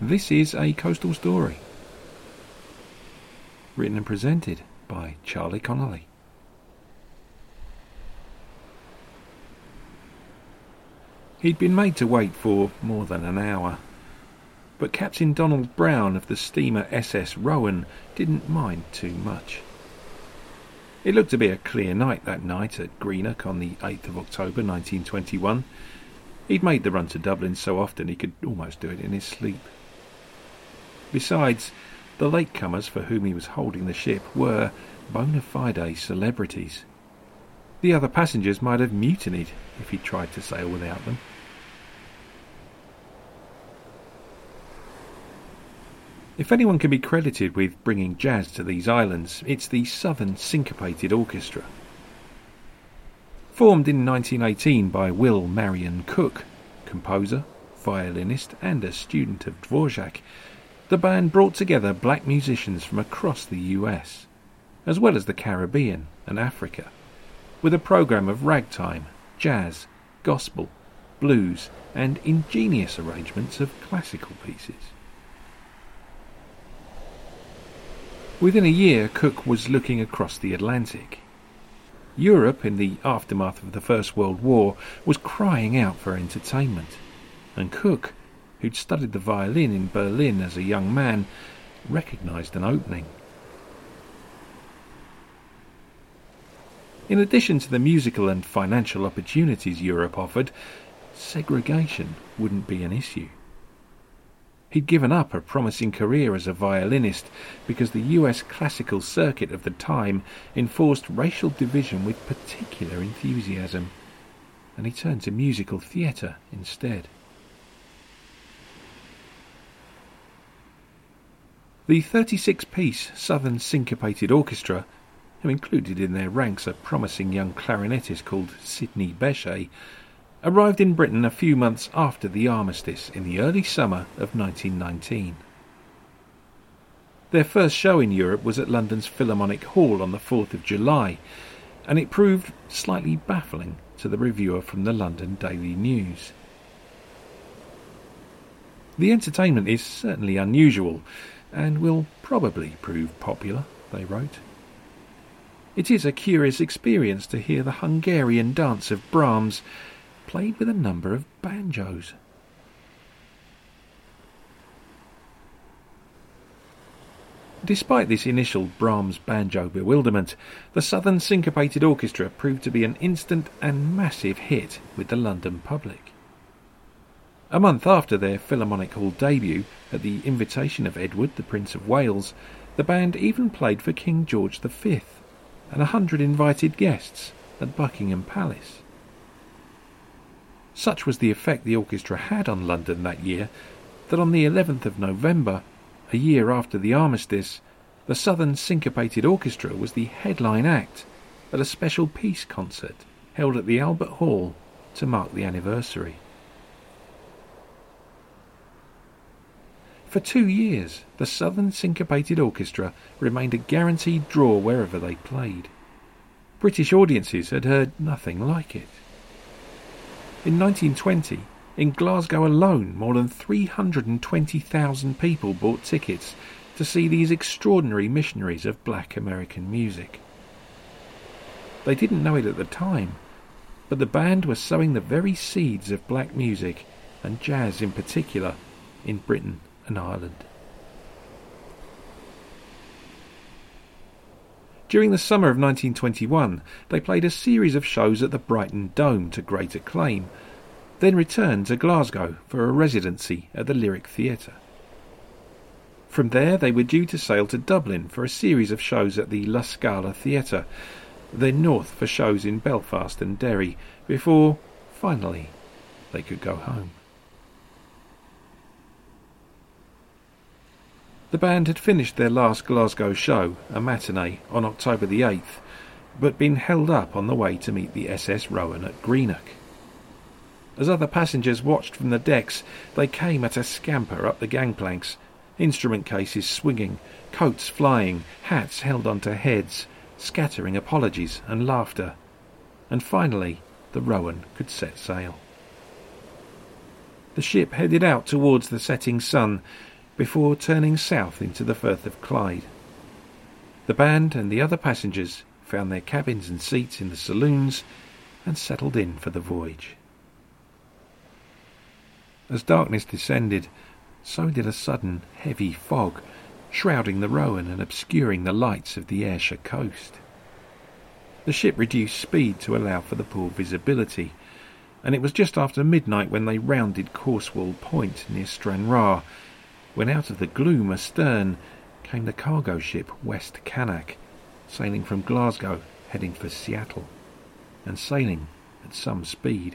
This is A Coastal Story, written and presented by Charlie Connolly. He'd been made to wait for more than an hour, but Captain Donald Brown of the steamer SS Rowan didn't mind too much. It looked to be a clear night that night at Greenock on the 8th of October 1921. He'd made the run to Dublin so often he could almost do it in his sleep. Besides, the latecomers for whom he was holding the ship were bona fide celebrities. The other passengers might have mutinied if he tried to sail without them. If anyone can be credited with bringing jazz to these islands, it's the Southern Syncopated Orchestra. Formed in 1918 by Will Marion Cook, composer, violinist and a student of Dvorak, the band brought together black musicians from across the US, as well as the Caribbean and Africa, with a program of ragtime, jazz, gospel, blues and ingenious arrangements of classical pieces. Within a year, Cook was looking across the Atlantic. Europe, in the aftermath of the First World War, was crying out for entertainment, and Cook, who'd studied the violin in Berlin as a young man, recognised an opening. In addition to the musical and financial opportunities Europe offered, segregation wouldn't be an issue. He'd given up a promising career as a violinist because the US classical circuit of the time enforced racial division with particular enthusiasm, and he turned to musical theatre instead. The 36-piece Southern Syncopated Orchestra, who included in their ranks a promising young clarinetist called Sidney Bechet, arrived in Britain a few months after the armistice in the early summer of 1919. Their first show in Europe was at London's Philharmonic Hall on the 4th of July, and it proved slightly baffling to the reviewer from the London Daily News. The entertainment is certainly unusual, and will probably prove popular, they wrote. It is a curious experience to hear the Hungarian dance of Brahms played with a number of banjos. Despite this initial Brahms banjo bewilderment, the Southern Syncopated Orchestra proved to be an instant and massive hit with the London public. A month after their Philharmonic Hall debut, at the invitation of Edward, the Prince of Wales, the band even played for King George V and 100 invited guests at Buckingham Palace. Such was the effect the orchestra had on London that year that on the 11th of November, a year after the armistice, the Southern Syncopated Orchestra was the headline act at a special peace concert held at the Albert Hall to mark the anniversary. For 2 years, the Southern Syncopated Orchestra remained a guaranteed draw wherever they played. British audiences had heard nothing like it. In 1920, in Glasgow alone, more than 320,000 people bought tickets to see these extraordinary missionaries of black American music. They didn't know it at the time, but the band was sowing the very seeds of black music, and jazz in particular, in Britain and Ireland. During the summer of 1921, they played a series of shows at the Brighton Dome to great acclaim, then returned to Glasgow for a residency at the Lyric Theatre. From there they were due to sail to Dublin for a series of shows at the La Scala Theatre, then north for shows in Belfast and Derry, before, finally, they could go home. The band had finished their last Glasgow show, a matinee, on October the 8th, but been held up on the way to meet the SS Rowan at Greenock. As other passengers watched from the decks, they came at a scamper up the gangplanks, instrument cases swinging, coats flying, hats held onto heads, scattering apologies and laughter, and finally the Rowan could set sail. The ship headed out towards the setting sun, before turning south into the Firth of Clyde. The band and the other passengers found their cabins and seats in the saloons and settled in for the voyage. As darkness descended, so did a sudden heavy fog, shrouding the Rowan and obscuring the lights of the Ayrshire coast. The ship reduced speed to allow for the poor visibility, and it was just after midnight when they rounded Corsewall Point near Stranraer, when out of the gloom astern came the cargo ship West Cannock, sailing from Glasgow heading for Seattle, and sailing at some speed.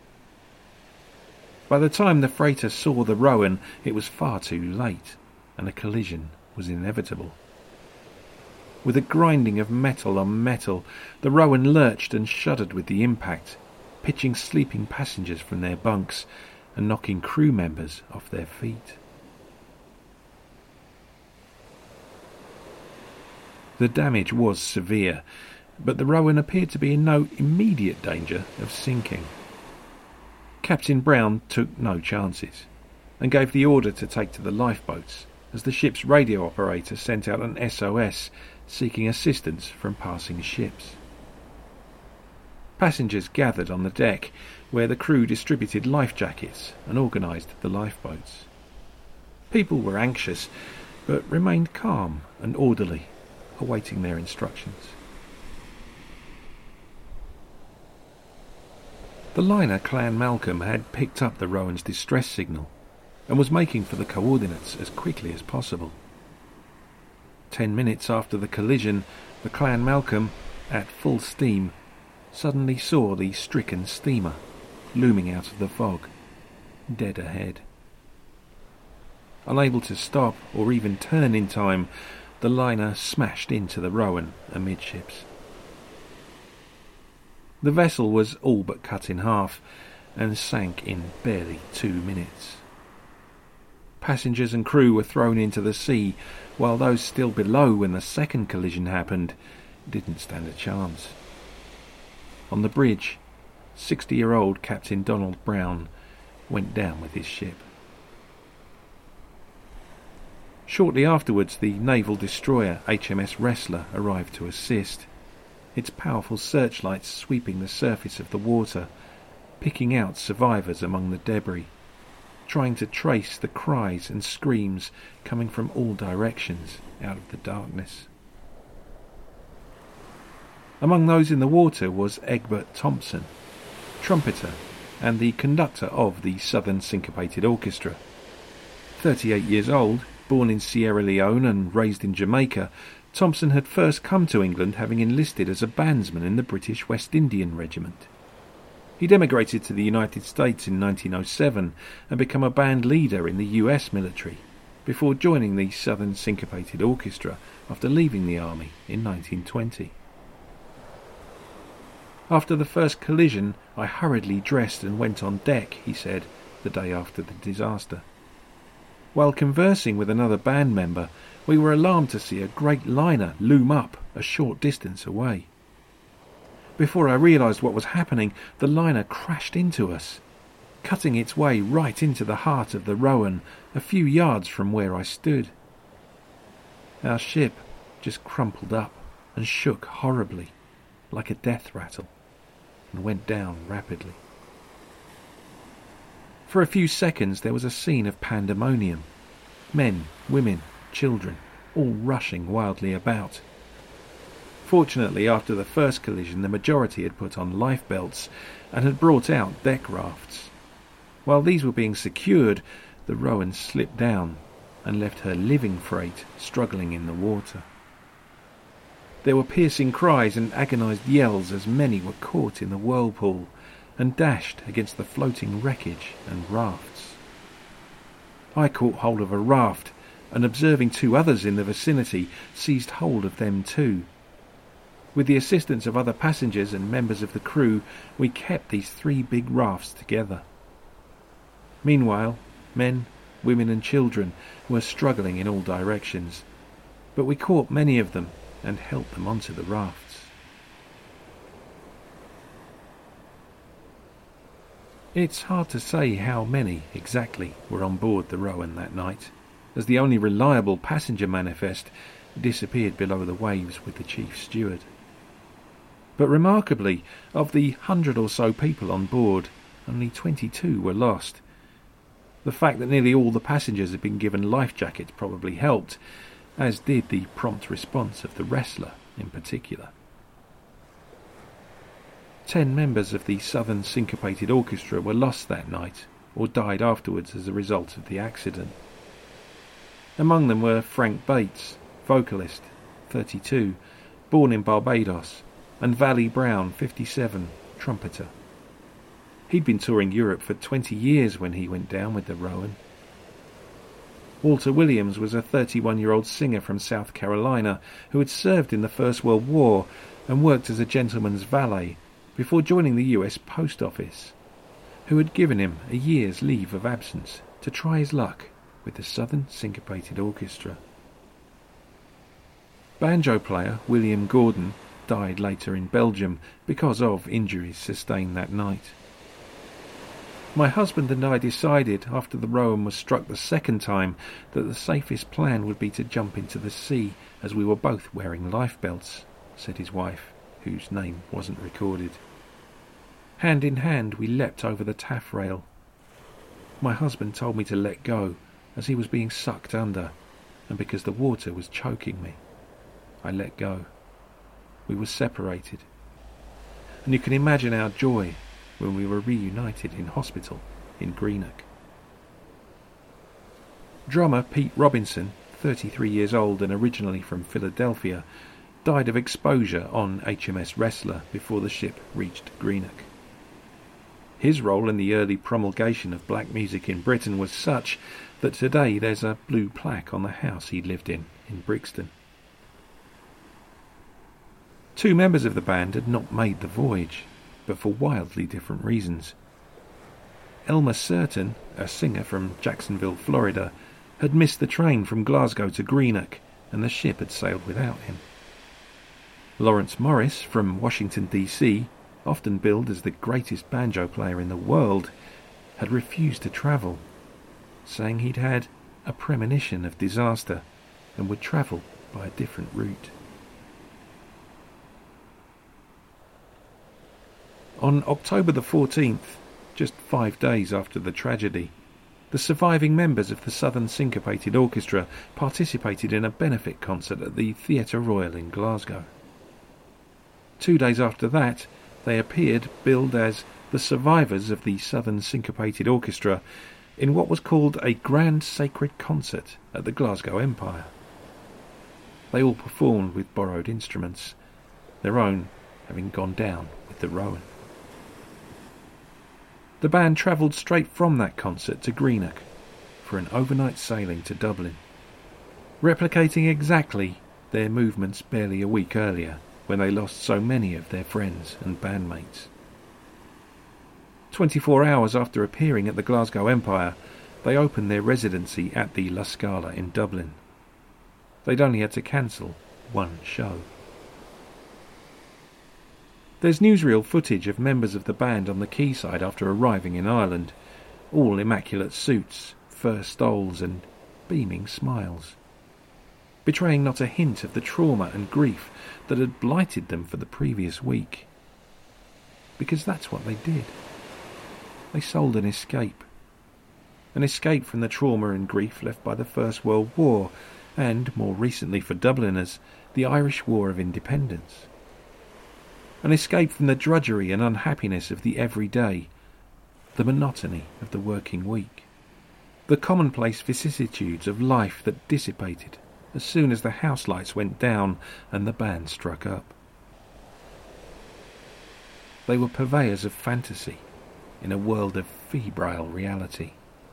By the time the freighter saw the Rowan, it was far too late, and a collision was inevitable. With a grinding of metal on metal, the Rowan lurched and shuddered with the impact, pitching sleeping passengers from their bunks and knocking crew members off their feet. The damage was severe, but the Rowan appeared to be in no immediate danger of sinking. Captain Brown took no chances, and gave the order to take to the lifeboats, as the ship's radio operator sent out an SOS seeking assistance from passing ships. Passengers gathered on the deck, where the crew distributed life jackets and organised the lifeboats. People were anxious, but remained calm and orderly, awaiting their instructions. The liner Clan Malcolm had picked up the Rowan's distress signal and was making for the coordinates as quickly as possible. 10 minutes after the collision, the Clan Malcolm, at full steam, suddenly saw the stricken steamer looming out of the fog, dead ahead. Unable to stop or even turn in time, the liner smashed into the Rowan amidships. The vessel was all but cut in half and sank in barely 2 minutes. Passengers and crew were thrown into the sea, while those still below when the second collision happened didn't stand a chance. On the bridge, 60-year-old Captain Donald Brown went down with his ship. Shortly afterwards, the naval destroyer HMS Wrestler arrived to assist, its powerful searchlights sweeping the surface of the water, picking out survivors among the debris, trying to trace the cries and screams coming from all directions out of the darkness. Among those in the water was Egbert Thompson, trumpeter and the conductor of the Southern Syncopated Orchestra. 38 years old, born in Sierra Leone and raised in Jamaica, Thompson had first come to England having enlisted as a bandsman in the British West Indian Regiment. He'd emigrated to the United States in 1907 and become a band leader in the US military, before joining the Southern Syncopated Orchestra after leaving the army in 1920. After the first collision, I hurriedly dressed and went on deck, he said, the day after the disaster. While conversing with another band member, we were alarmed to see a great liner loom up a short distance away. Before I realised what was happening, the liner crashed into us, cutting its way right into the heart of the Rowan, a few yards from where I stood. Our ship just crumpled up and shook horribly, like a death rattle, and went down rapidly. For a few seconds there was a scene of pandemonium. Men, women, children, all rushing wildly about. Fortunately, after the first collision, the majority had put on life belts and had brought out deck rafts. While these were being secured, the Rowan slipped down and left her living freight struggling in the water. There were piercing cries and agonised yells as many were caught in the whirlpool and dashed against the floating wreckage and rafts. I caught hold of a raft and, observing 2 others in the vicinity, seized hold of them too. With the assistance of other passengers and members of the crew, we kept these 3 big rafts together. Meanwhile, men, women and children were struggling in all directions, but we caught many of them and helped them onto the rafts. It's hard to say how many exactly were on board the Rowan that night, as the only reliable passenger manifest disappeared below the waves with the chief steward. But remarkably, of the 100 or so people on board, only 22 were lost. The fact that nearly all the passengers had been given life jackets probably helped, as did the prompt response of the wrestler in particular. 10 members of the Southern Syncopated Orchestra were lost that night, or died afterwards as a result of the accident. Among them were Frank Bates, vocalist, 32, born in Barbados, and Valley Brown, 57, trumpeter. He'd been touring Europe for 20 years when he went down with the Rowan. Walter Williams was a 31-year-old singer from South Carolina who had served in the First World War and worked as a gentleman's valet before joining the US Post Office, who had given him a year's leave of absence to try his luck with the Southern Syncopated Orchestra. Banjo player William Gordon died later in Belgium because of injuries sustained that night. My husband and I decided, after the Rowan was struck the second time, that the safest plan would be to jump into the sea, as we were both wearing life belts, said his wife, whose name wasn't recorded. Hand in hand we leapt over the taffrail. My husband told me to let go, as he was being sucked under, and because the water was choking me. I let go. We were separated, and you can imagine our joy when we were reunited in hospital in Greenock. Drummer Pete Robinson, 33 years old and originally from Philadelphia, died of exposure on HMS Wrestler before the ship reached Greenock. His role in the early promulgation of black music in Britain was such that today there's a blue plaque on the house he lived in Brixton. 2 members of the band had not made the voyage, but for wildly different reasons. Elmer Certain, a singer from Jacksonville, Florida, had missed the train from Glasgow to Greenock, and the ship had sailed without him. Lawrence Morris, from Washington, D.C., often billed as the greatest banjo player in the world, had refused to travel, saying he'd had a premonition of disaster and would travel by a different route. On October the 14th, just 5 days after the tragedy, the surviving members of the Southern Syncopated Orchestra participated in a benefit concert at the Theatre Royal in Glasgow. 2 days after that, they appeared billed as the survivors of the Southern Syncopated Orchestra in what was called a Grand Sacred Concert at the Glasgow Empire. They all performed with borrowed instruments, their own having gone down with the Rowan. The band travelled straight from that concert to Greenock for an overnight sailing to Dublin, replicating exactly their movements barely a week earlier when they lost so many of their friends and bandmates. 24 hours after appearing at the Glasgow Empire, they opened their residency at the La Scala in Dublin. They'd only had to cancel 1 show. There's newsreel footage of members of the band on the quayside after arriving in Ireland, all immaculate suits, fur stoles and beaming smiles, betraying not a hint of the trauma and grief that had blighted them for the previous week. Because that's what they did. They sold an escape from the trauma and grief left by the First World War and, more recently for Dubliners, the Irish War of Independence. An escape from the drudgery and unhappiness of the everyday, the monotony of the working week, the commonplace vicissitudes of life that dissipated as soon as the house lights went down and the band struck up. They were purveyors of fantasy in a world of febrile reality.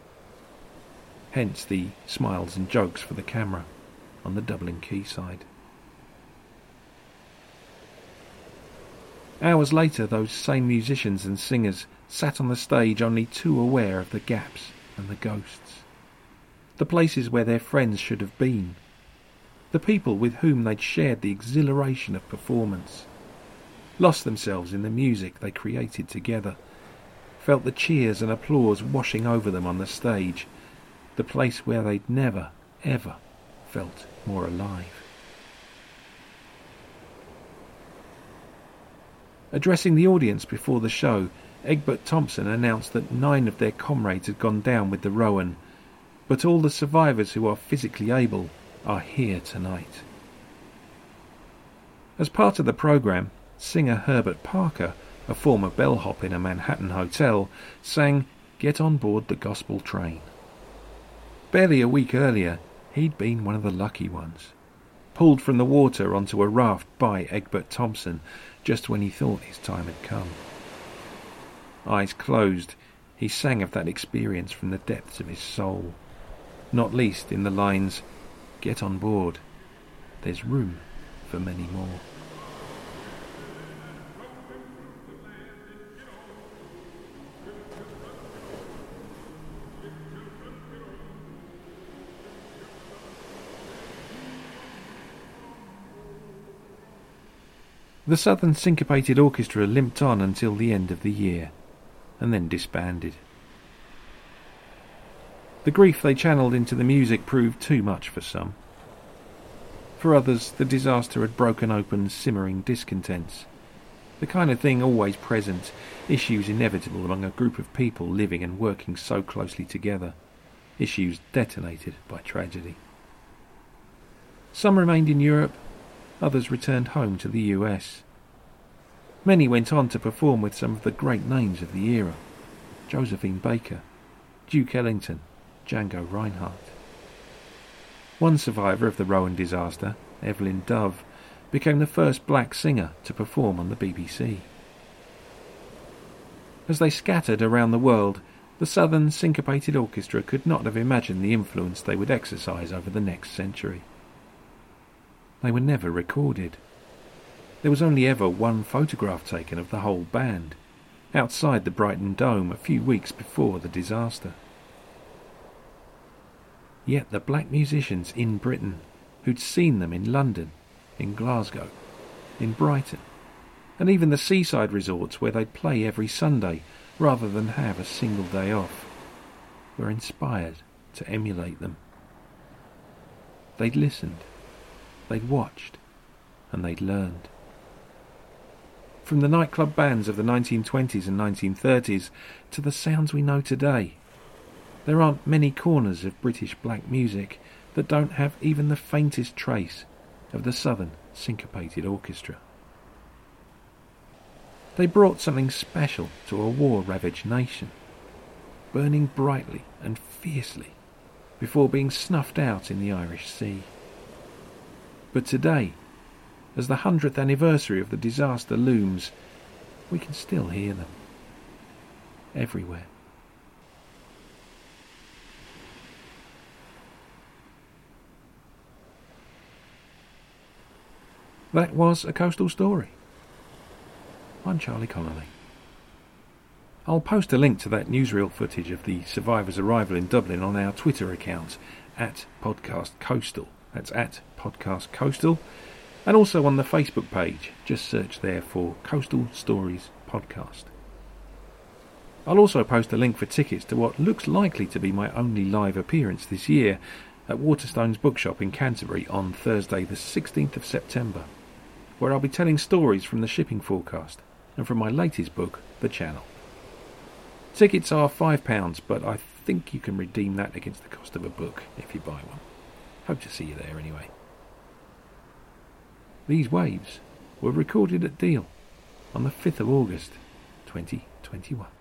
Hence the smiles and jokes for the camera on the Dublin quayside. Hours later, those same musicians and singers sat on the stage only too aware of the gaps and the ghosts, the places where their friends should have been, the people with whom they'd shared the exhilaration of performance, lost themselves in the music they created together, felt the cheers and applause washing over them on the stage, the place where they'd never, ever felt more alive. Addressing the audience before the show, Egbert Thompson announced that 9 of their comrades had gone down with the Rowan, but all the survivors who are physically able are here tonight. As part of the programme, singer Herbert Parker, a former bellhop in a Manhattan hotel, sang "Get on Board the Gospel Train." Barely a week earlier, he'd been one of the lucky ones, pulled from the water onto a raft by Egbert Thompson just when he thought his time had come. Eyes closed, he sang of that experience from the depths of his soul, not least in the lines, "Get on board, there's room for many more." The Southern Syncopated Orchestra limped on until the end of the year, and then disbanded. The grief they channeled into the music proved too much for some. For others, the disaster had broken open simmering discontents, the kind of thing always present, issues inevitable among a group of people living and working so closely together, issues detonated by tragedy. Some remained in Europe, others returned home to the US. Many went on to perform with some of the great names of the era: Josephine Baker, Duke Ellington, Django Reinhardt. One survivor of the Rowan disaster, Evelyn Dove, became the first black singer to perform on the BBC. As they scattered around the world, the Southern Syncopated Orchestra could not have imagined the influence they would exercise over the next century. They were never recorded. There was only ever one photograph taken of the whole band, outside the Brighton Dome a few weeks before the disaster. Yet the black musicians in Britain, who'd seen them in London, in Glasgow, in Brighton, and even the seaside resorts where they'd play every Sunday rather than have a single day off, were inspired to emulate them. They'd listened, they'd watched, and they'd learned. From the nightclub bands of the 1920s and 1930s to the sounds we know today, there aren't many corners of British black music that don't have even the faintest trace of the Southern Syncopated Orchestra. They brought something special to a war-ravaged nation, burning brightly and fiercely before being snuffed out in the Irish Sea. But today, as the 100th anniversary of the disaster looms, we can still hear them. Everywhere. That was A Coastal Story. I'm Charlie Connolly. I'll post a link to that newsreel footage of the survivors' arrival in Dublin on our Twitter account, @PodcastCoastal. That's @PodcastCoastal. And also on the Facebook page. Just search there for Coastal Stories Podcast. I'll also post a link for tickets to what looks likely to be my only live appearance this year at Waterstones Bookshop in Canterbury on Thursday the 16th of September, where I'll be telling stories from the shipping forecast and from my latest book, The Channel. Tickets are £5, but I think you can redeem that against the cost of a book if you buy one. Hope to see you there anyway. These waves were recorded at Deal on the 5th of August 2021.